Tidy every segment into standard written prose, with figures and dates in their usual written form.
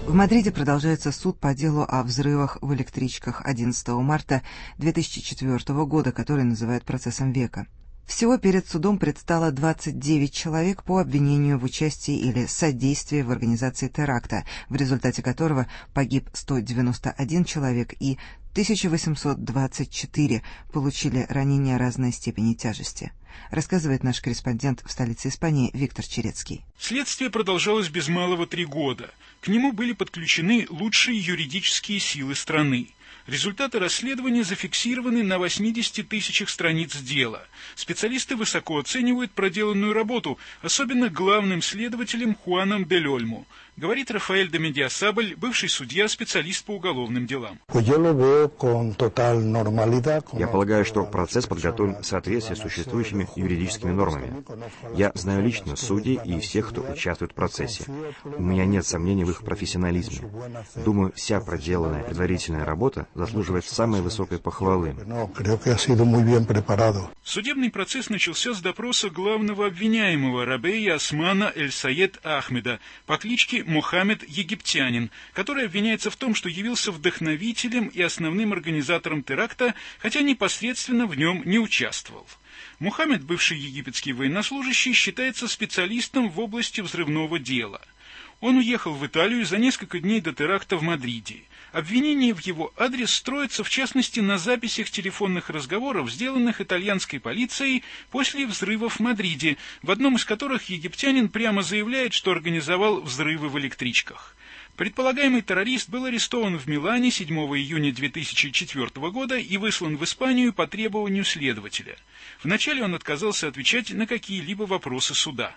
В Мадриде продолжается суд по делу о взрывах в электричках 11 марта 2004 года, который называют процессом века. Всего перед судом предстало 29 человек по обвинению в участии или содействии в организации теракта, в результате которого погиб 191 человек и 1824 получили ранения разной степени тяжести. Рассказывает наш корреспондент в столице Испании Виктор Черецкий. Следствие продолжалось без малого 3 года. К нему были подключены лучшие юридические силы страны. Результаты расследования зафиксированы на 80 тысячах страниц дела. Специалисты высоко оценивают проделанную работу, особенно главным следователем Хуаном дель Ольмо, говорит Рафаэль де Медиасабль, бывший судья, специалист по уголовным делам. Я полагаю, что процесс подготовлен в соответствии с существующими юридическими нормами. Я знаю лично судей и всех, кто участвует в процессе. У меня нет сомнений в их профессионализме. Думаю, вся проделанная предварительная работа заслуживает самой высокой похвалы. Судебный процесс начался с допроса главного обвиняемого Рабея Османа Эль-Саед Ахмеда по кличке Мохаммед Египтянин, который обвиняется в том, что явился вдохновителем и основным организатором теракта, хотя непосредственно в нем не участвовал. Мохаммед, бывший египетский военнослужащий, считается специалистом в области взрывного дела. Он уехал в Италию за несколько дней до теракта в Мадриде. Обвинение в его адрес строится, в частности, на записях телефонных разговоров, сделанных итальянской полицией после взрывов в Мадриде, в одном из которых египтянин прямо заявляет, что организовал взрывы в электричках. Предполагаемый террорист был арестован в Милане 7 июня 2004 года и выслан в Испанию по требованию следователя. Вначале он отказался отвечать на какие-либо вопросы суда.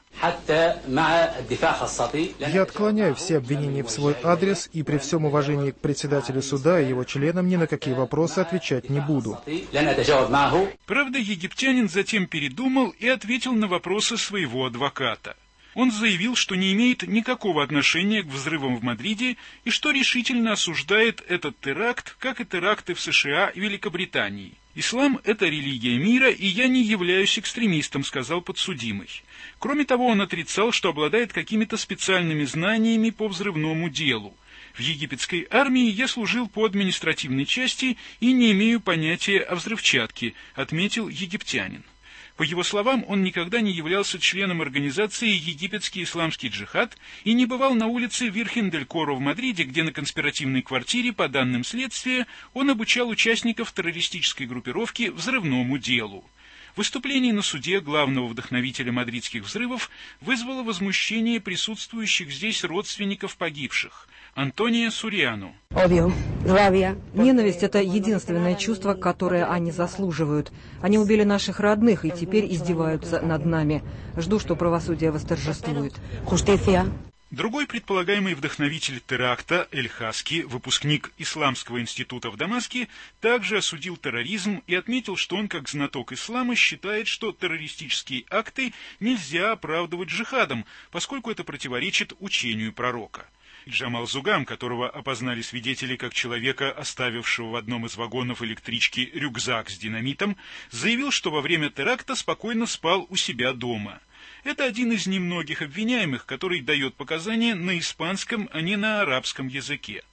Я отклоняю все обвинения в свой адрес и при всем уважении к председателю суда и его членам ни на какие вопросы отвечать не буду. Правда, египтянин затем передумал и ответил на вопросы своего адвоката. Он заявил, что не имеет никакого отношения к взрывам в Мадриде и что решительно осуждает этот теракт, как и теракты в США и Великобритании. «Ислам – это религия мира, и я не являюсь экстремистом», – сказал подсудимый. Кроме того, он отрицал, что обладает какими-то специальными знаниями по взрывному делу. «В египетской армии я служил по административной части и не имею понятия о взрывчатке», – отметил египтянин. По его словам, он никогда не являлся членом организации «Египетский исламский джихад» и не бывал на улице Вирхен-дель-Коро в Мадриде, где на конспиративной квартире, по данным следствия, он обучал участников террористической группировки взрывному делу. Выступление на суде главного вдохновителя мадридских взрывов вызвало возмущение присутствующих здесь родственников погибших. Антония Суриану. Ненависть – это единственное чувство, которое они заслуживают. Они убили наших родных и теперь издеваются над нами. Жду, что правосудие восторжествует. Другой предполагаемый вдохновитель теракта, Эль-Хаски, выпускник Исламского института в Дамаске, также осудил терроризм и отметил, что он, как знаток ислама, считает, что террористические акты нельзя оправдывать джихадом, поскольку это противоречит учению пророка. Джамал Зугам, которого опознали свидетели как человека, оставившего в одном из вагонов электрички рюкзак с динамитом, заявил, что во время теракта спокойно спал у себя дома. Это один из немногих обвиняемых, который дает показания на испанском, а не на арабском языке.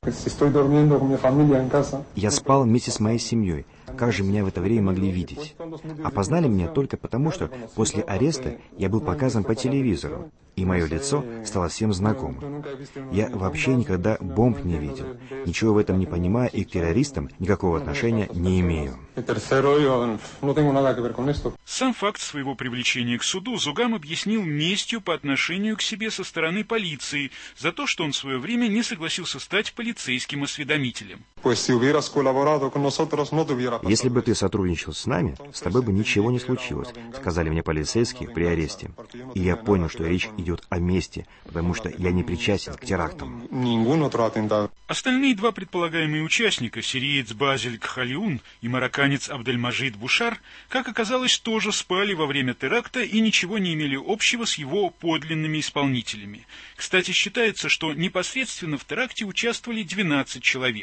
Я спал вместе с моей семьей. Как же меня в это время могли видеть? Опознали меня только потому, что после ареста я был показан по телевизору, и мое лицо стало всем знакомым. Я вообще никогда бомб не видел, ничего в этом не понимаю и к террористам никакого отношения не имею. Сам факт своего привлечения к суду Зугам объяснил местью по отношению к себе со стороны полиции за то, что он в свое время не согласился стать полицейским осведомителем. Если бы ты сотрудничал с нами, с тобой бы ничего не случилось, сказали мне полицейские при аресте. И я понял, что речь идет о мести, потому что я не причастен к терактам. Остальные два предполагаемые участника, сириец Базиль Кхалиун и марокканец Абдельмаджид Бушар, как оказалось, тоже спали во время теракта и ничего не имели общего с его подлинными исполнителями. Кстати, считается, что непосредственно в теракте участвовали 12 человек.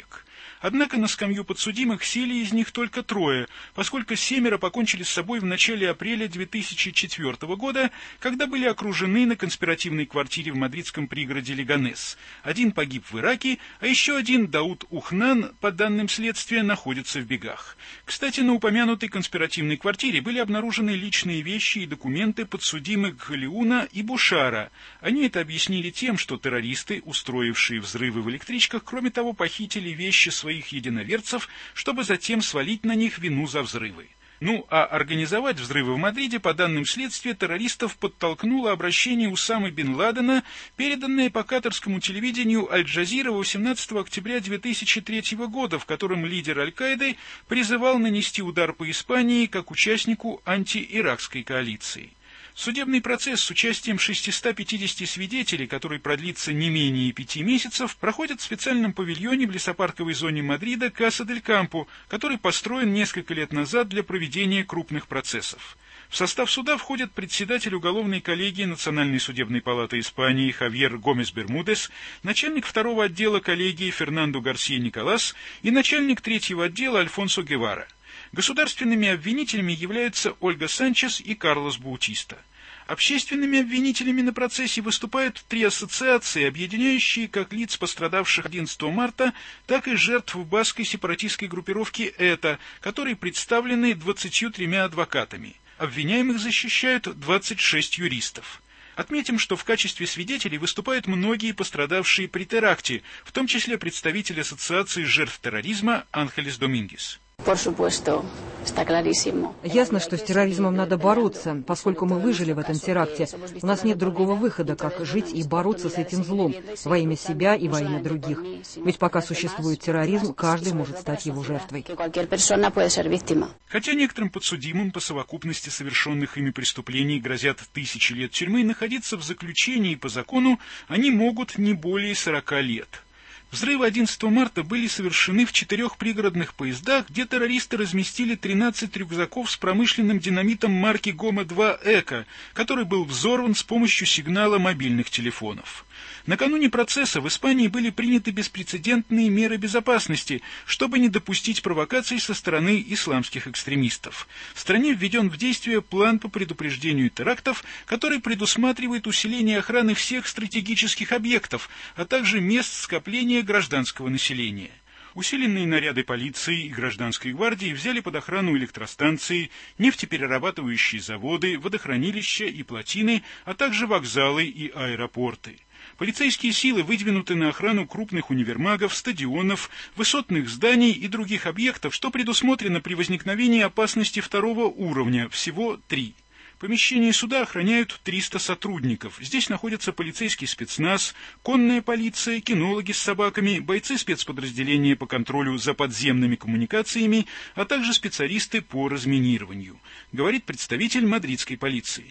Однако на скамью подсудимых сели из них только 3, поскольку 7 покончили с собой в начале апреля 2004 года, когда были окружены на конспиративной квартире в мадридском пригороде Леганес. 1 погиб в Ираке, а еще 1, Дауд Ухнан, по данным следствия, находится в бегах. Кстати, на упомянутой конспиративной квартире были обнаружены личные вещи и документы подсудимых Галиуна и Бушара. Они это объяснили тем, что террористы, устроившие взрывы в электричках, кроме того, похитили вещи своих единоверцев, чтобы затем свалить на них вину за взрывы. А организовать взрывы в Мадриде, по данным следствия, террористов подтолкнуло обращение Усамы бен Ладена, переданное по катарскому телевидению Аль-Джазира 18 октября 2003 года, в котором лидер Аль-Каиды призывал нанести удар по Испании как участнику антииракской коалиции. Судебный процесс с участием 650 свидетелей, который продлится не менее 5 месяцев, проходит в специальном павильоне в лесопарковой зоне Мадрида Каса-дель-Кампо, который построен несколько лет назад для проведения крупных процессов. В состав суда входят председатель уголовной коллегии Национальной судебной палаты Испании Хавьер Гомес-Бермудес, начальник 2-го отдела коллегии Фернандо Гарсия Николас и начальник 3-го отдела Альфонсо Гевара. Государственными обвинителями являются Ольга Санчес и Карлос Баутиста. Общественными обвинителями на процессе выступают 3 ассоциации, объединяющие как лиц, пострадавших 11 марта, так и жертв баскской сепаратистской группировки ЭТА, которые представлены 23 адвокатами. Обвиняемых защищают 26 юристов. Отметим, что в качестве свидетелей выступают многие пострадавшие при теракте, в том числе представитель Ассоциации жертв терроризма Ángeles Domínguez. Ясно, что с терроризмом надо бороться, поскольку мы выжили в этом теракте. У нас нет другого выхода, как жить и бороться с этим злом во имя себя и во имя других. Ведь пока существует терроризм, каждый может стать его жертвой. Хотя некоторым подсудимым по совокупности совершенных ими преступлений грозят 1000 лет тюрьмы, находиться в заключении по закону они могут не более 40 лет. Взрывы 11 марта были совершены в 4 пригородных поездах, где террористы разместили 13 рюкзаков с промышленным динамитом марки Гома-2 Эко, который был взорван с помощью сигнала мобильных телефонов. Накануне процесса в Испании были приняты беспрецедентные меры безопасности, чтобы не допустить провокаций со стороны исламских экстремистов. В стране введен в действие план по предупреждению терактов, который предусматривает усиление охраны всех стратегических объектов, а также мест скопления гражданского населения. Усиленные наряды полиции и гражданской гвардии взяли под охрану электростанции, нефтеперерабатывающие заводы, водохранилища и плотины, а также вокзалы и аэропорты. Полицейские силы выдвинуты на охрану крупных универмагов, стадионов, высотных зданий и других объектов, что предусмотрено при возникновении опасности 2-го уровня, всего 3. Помещение суда охраняют 300 сотрудников. Здесь находятся полицейский спецназ, конная полиция, кинологи с собаками, бойцы спецподразделения по контролю за подземными коммуникациями, а также специалисты по разминированию, говорит представитель мадридской полиции.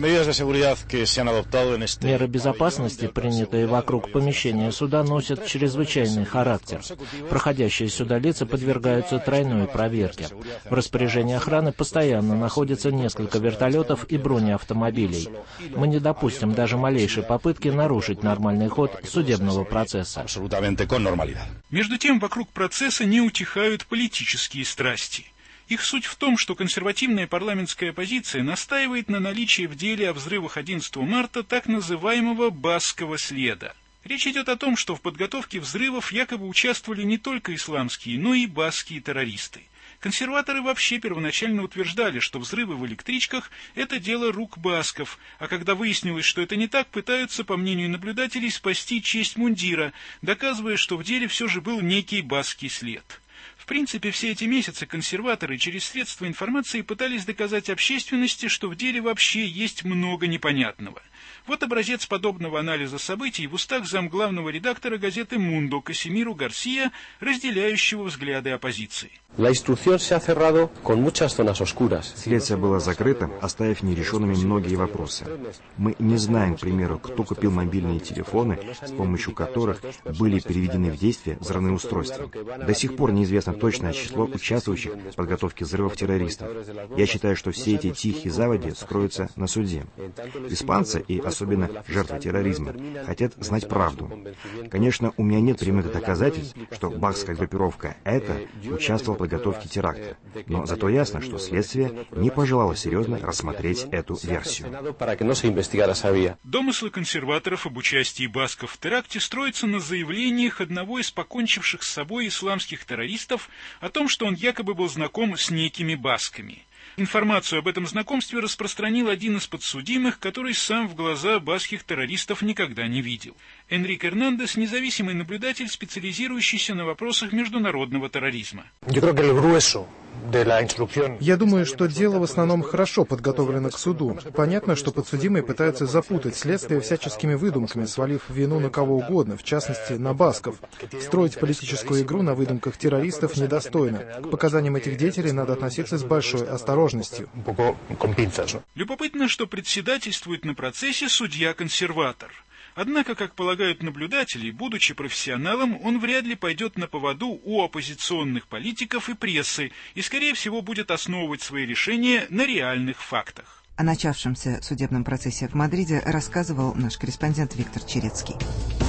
Меры безопасности, принятые вокруг помещения суда, носят чрезвычайный характер. Проходящие сюда лица подвергаются тройной проверке. В распоряжении охраны постоянно находится несколько вертолетов и бронеавтомобилей. Мы не допустим даже малейшей попытки нарушить нормальный ход судебного процесса. Между тем, вокруг процесса не утихают политические страсти. Их суть в том, что консервативная парламентская оппозиция настаивает на наличии в деле о взрывах 11 марта так называемого баскского следа. Речь идет о том, что в подготовке взрывов якобы участвовали не только исламские, но и баскские террористы. Консерваторы вообще первоначально утверждали, что взрывы в электричках – это дело рук басков, а когда выяснилось, что это не так, пытаются, по мнению наблюдателей, спасти честь мундира, доказывая, что в деле все же был некий баскский след. В принципе, все эти месяцы консерваторы через средства информации пытались доказать общественности, что в деле вообще есть много непонятного. Вот образец подобного анализа событий в устах замглавного редактора газеты «Мундо» Касимиру Гарсия, разделяющего взгляды оппозиции. Следствие было закрыто, оставив нерешенными многие вопросы. Мы не знаем, к примеру, кто купил мобильные телефоны, с помощью которых были переведены в действие взрывные устройства. До сих пор неизвестно точное число участвующих в подготовке взрывов террористов. Я считаю, что все эти тихие заводи скроются на суде. Испанцы, и особенно жертвы терроризма, хотят знать правду. Конечно, у меня нет прямых доказательств, что бахская группировка «Это» участвовала в подготовке теракта. Но зато ясно, что следствие не пожелало серьезно рассмотреть эту версию. Домыслы консерваторов об участии басков в теракте строятся на заявлениях одного из покончивших с собой исламских террористов о том, что он якобы был знаком с некими басками. Информацию об этом знакомстве распространил один из подсудимых, который сам в глаза баских террористов никогда не видел. Энрике Эрнандес – независимый наблюдатель, специализирующийся на вопросах международного терроризма. Я думаю, что дело в основном хорошо подготовлено к суду. Понятно, что подсудимые пытаются запутать следствие всяческими выдумками, свалив вину на кого угодно, в частности, на басков. Строить политическую игру на выдумках террористов недостойно. К показаниям этих деятелей надо относиться с большой осторожностью. Любопытно, что председательствует на процессе судья-консерватор. Однако, как полагают наблюдатели, будучи профессионалом, он вряд ли пойдет на поводу у оппозиционных политиков и прессы и, скорее всего, будет основывать свои решения на реальных фактах. О начавшемся судебном процессе в Мадриде рассказывал наш корреспондент Виктор Черецкий.